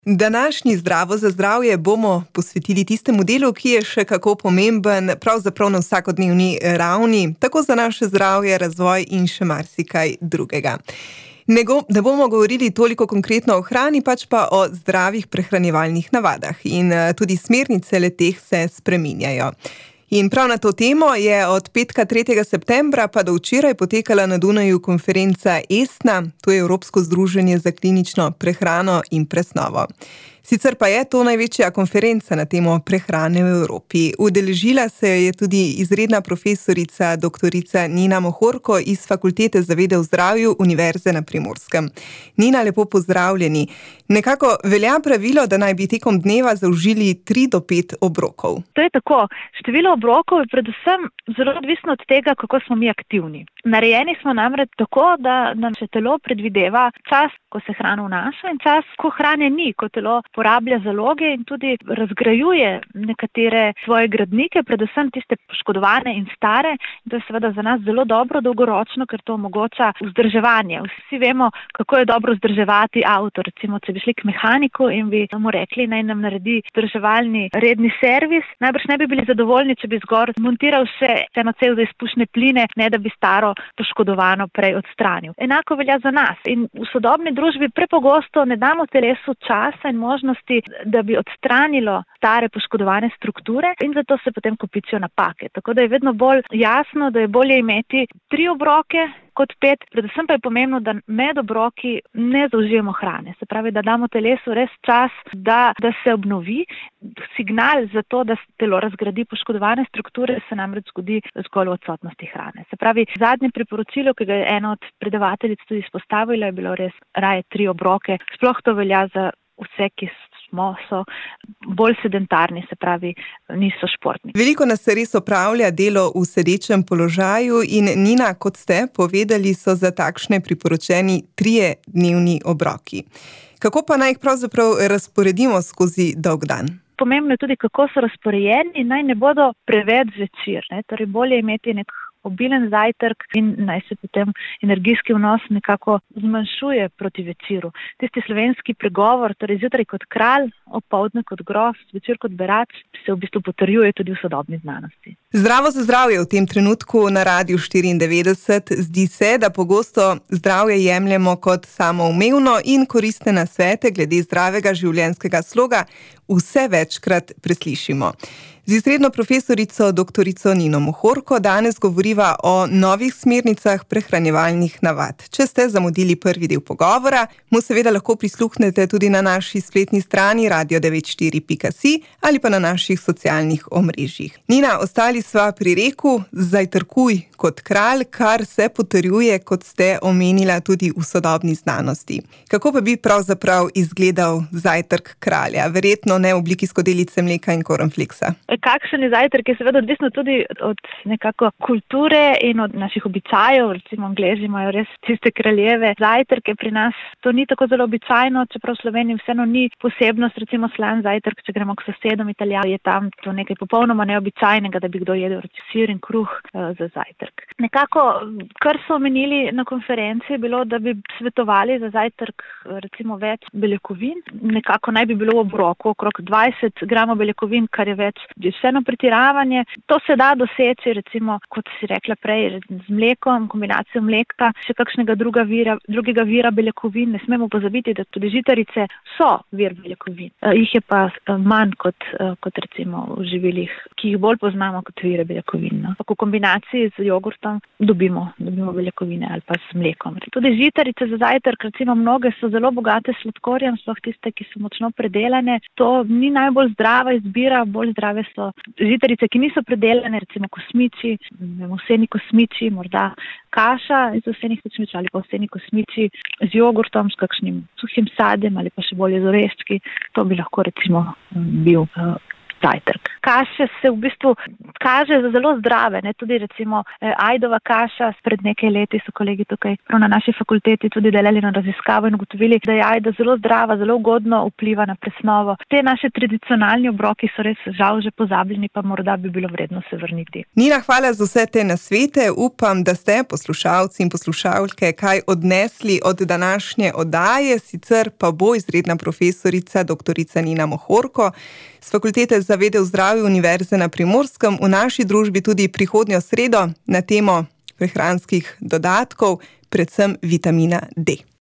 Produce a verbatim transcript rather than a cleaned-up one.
Današnji Zdravo za zdravje bomo posvetili tistemu delu, ki je še kako pomemben, pravzaprav na vsakodnevni ravni, tako za naše zdravje, razvoj in še marsikaj drugega. Ne, go, ne bomo govorili toliko konkretno o hrani, pač pa o zdravih prehranjevalnih navadah in tudi smernice le-teh se spreminjajo. In prav na to temo je od petka tretjega septembra pa do včeraj potekala na Dunaju konferenca ESTNA, to je Evropsko združenje za klinično prehrano in presnovo. Sicer pa je to največja konferenca na temo prehrane v Evropi. Udeležila se je tudi izredna profesorica doktorica Nina Mohorko iz Fakultete za vede o zdravju Univerze na Primorskem. Nina, lepo pozdravljeni. Nekako velja pravilo, da naj bi tekom dneva zaužili tri do pet obrokov. To je tako. Število obrokov je predvsem zelo odvisno od tega, kako smo mi aktivni. Narejeni smo namreč tako, da nam se telo predvideva čas, ko se hrana vnaša in čas, ko hrane ni, ko telo porablja zaloge in tudi razgrajuje nekatere svoje gradnike, predvsem tiste poškodovane in stare. To je seveda za nas zelo dobro dolgoročno, ker to omogoča vzdrževanje. Vsi vemo, kako je dobro vzdrževati avto. Recimo, če bi šli k mehaniku in bi mu rekli, naj nam naredi vzdrževalni redni servis, najbrž ne bi bili zadovoljni, če bi zgor montiral še eno cev za izpušne pline, ne da bi staro poškodovano prej odstranil. Enako velja za nas. In v sodobni družbi prepogosto ne damo telesu časa in možnosti, da bi odstranilo stare poškodovane strukture in zato se potem kopičijo napake. Tako da je vedno bolj jasno, da je bolje imeti tri obroke kot pet, predvsem pa je pomembno, da med obroki ne zaužijemo hrane. Se pravi, da damo telesu res čas, da, da se obnovi. Signal za to, da telo razgradi poškodovane strukture, se namreč zgodi zgolj v odsotnosti hrane. Se pravi, zadnje priporočilo, ki ga je ena od predavateljic tudi izpostavila, je bilo res raje tri obroke. Sploh to velja za vse, ki smo, so bolj sedentarni, se pravi, niso športni. Veliko nas se res opravlja delo v sedečem položaju in Nina, kot ste povedali, so za takšne priporočeni trije dnevni obroki. Kako pa naj jih pravzaprav razporedimo skozi dolg dan? Pomembno je tudi, kako so razporejeni, naj ne bodo preveč zvečer. Ne? Torej, bolje imeti nek obilen zajtrk in naj se potem energijski vnos nekako zmanjšuje proti večeru. Tisti slovenski pregovor, torej zjutraj kot kralj, opoldne kot grof, večer kot berač, se v bistvu potrjuje tudi v sodobni znanosti. Zdravo za zdravje v tem trenutku na Radiu štiriindevetdeset. Zdi se, da pogosto zdravje jemljemo kot samoumevno in koristne nasvete glede zdravega življenjskega sloga vse večkrat preslišimo. Z izredno profesorico doktorico Nino Mohorko danes govoriva o novih smernicah prehranjevalnih navad. Če ste zamudili prvi del pogovora, mu seveda lahko prisluhnete tudi na naši spletni strani radio devet štiri pika si ali pa na naših socialnih omrežjih. Nina, ostali sva pri reku zajtrkuj kot kralj, kar se potrjuje, kot ste omenila, tudi v sodobni znanosti. Kako pa bi pravzaprav izgledal zajtrk kralja? Verjetno ne v obliki skodelice mleka in cornflakesa. Kakšen je zajtrk, je seveda odvisno tudi od nekako kulture in od naših običajev. Recimo Angleži imajo res tiste kraljeve zajtrke, pri nas to ni tako zelo običajno, čeprav v Sloveniji vseeno ni posebnost, recimo slan zajtrk, če gremo k sosedom Italijani, je tam to nekaj popolnoma neobičajnega, da bi kdo jedel sir in kruh uh, za zajtrk. Nekako, kar so omenili na konferenci, je bilo, da bi svetovali za zajtrk recimo več beljakovin. Nekako naj bi bilo v obroku okrog dvajset gramov beljakovin, kar je več vseeno pretiravanje. To se da doseči, recimo, kot si rekla prej, z mlekom, kombinacijo mleka, še kakšnega druga vira, drugega vira beljakovin. Ne smemo pozabiti, da tudi žitarice so vir beljakovin. Uh, jih je pa uh, manj kot, uh, kot recimo v živilih, ki jih bolj poznamo kot vire beljakovin. No? V kombinaciji z jogurtom dobimo, dobimo beljakovine ali pa s mlekom. Tudi žitarice za zajtrk, recimo mnoge so zelo bogate s sladkorjem, sploh tiste, ki so močno predelane. To ni najbolj zdrava izbira, bolj zdrave so žitarice, ki niso predelane, recimo kosmiči, ovseni kosmiči, morda kaša iz ovsenih kosmičev ali pa ovseni kosmiči z jogurtom, s kakšnim suhim sadjem ali pa še bolje z oreščki. To bi lahko recimo bil uh, zajtrk. Kaše se v bistvu kaže za zelo zdrave, ne? Tudi recimo eh, ajdova kaša, pred nekaj leti so kolegi tukaj prav na naši fakulteti tudi delali na raziskavo in ugotovili, da je ajda zelo zdrava, zelo ugodno vpliva na presnovo. Te naše tradicionalni obroki so res žal že pozabljeni, pa morda bi bilo vredno se vrniti. Nina, hvala za vse te nasvete. Upam, da ste poslušalci in poslušalke kaj odnesli od današnje oddaje, sicer pa bo izredna profesorica doktorica Nina Mohorko z Fakultete za vede v zdravju Univerze na Primorskem v naši družbi tudi prihodnjo sredo na temo prehranskih dodatkov, predvsem vitamina D.